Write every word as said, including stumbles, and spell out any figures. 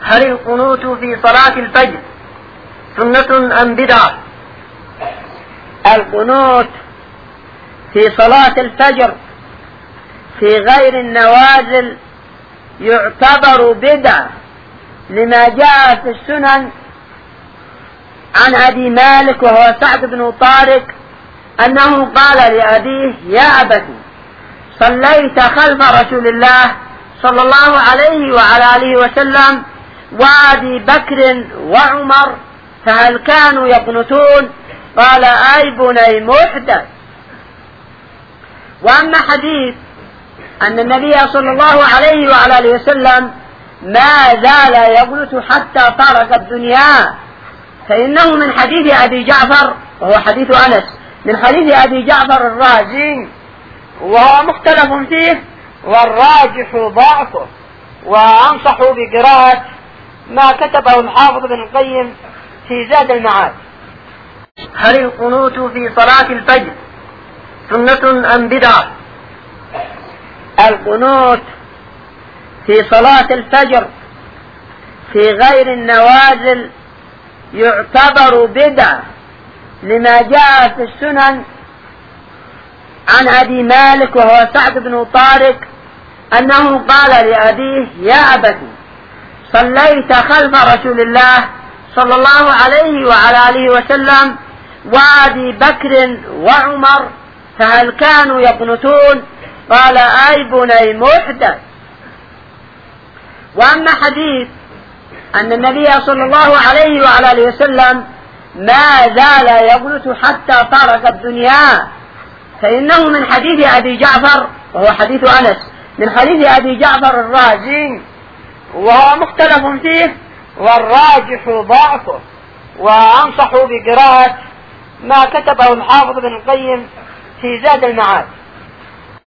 هل القنوت في صلاة الفجر سنة أم بدعة؟ القنوت في صلاة الفجر في غير النوازل يعتبر بدعة، لما جاء في السنن عن أبي مالك وهو سعد بن طارق أنه قال لأبيه: يا أبتي، صليت خلف رسول الله صلى الله عليه وعلى آله وسلم وأبي بكر وعمر، فهل كانوا يقنتون؟ قال: أي بني محدث. وأما حديث أن النبي صلى الله عليه وعلى آله وسلم ما زال يقنت حتى ترك الدنيا، فإنه من حديث أبي جعفر، وهو حديث أنس، من حديث أبي جعفر الرازي، وهو مختلف فيه والراجح ضعفه، وأنصح بقراءة ما كتبه الحافظ بن القيم في زاد المعاد. هل القنوت في صلاة الفجر سنة أم بدعة؟ القنوت في صلاة الفجر في غير النوازل يعتبر بدعة، لما جاء في السنن عن أبي مالك وهو سعد بن طارق أنه قال لأبيه: يا أبتي، صليت خلف رسول الله صلى الله عليه وعلى آله وسلم وأبي بكر وعمر، فهل كانوا يقنتون؟ قال: أي بني محدث. وأما حديث أن النبي صلى الله عليه وعلى آله وسلم ما زال يقنت حتى ترك الدنيا، فإنه من حديث أبي جعفر، وهو حديث أنس، من حديث أبي جعفر الرازي، وهو مختلف فيه والراجح ضعفه، وأنصح بقراءة ما كتبه الحافظ بن القيم في زاد المعاد.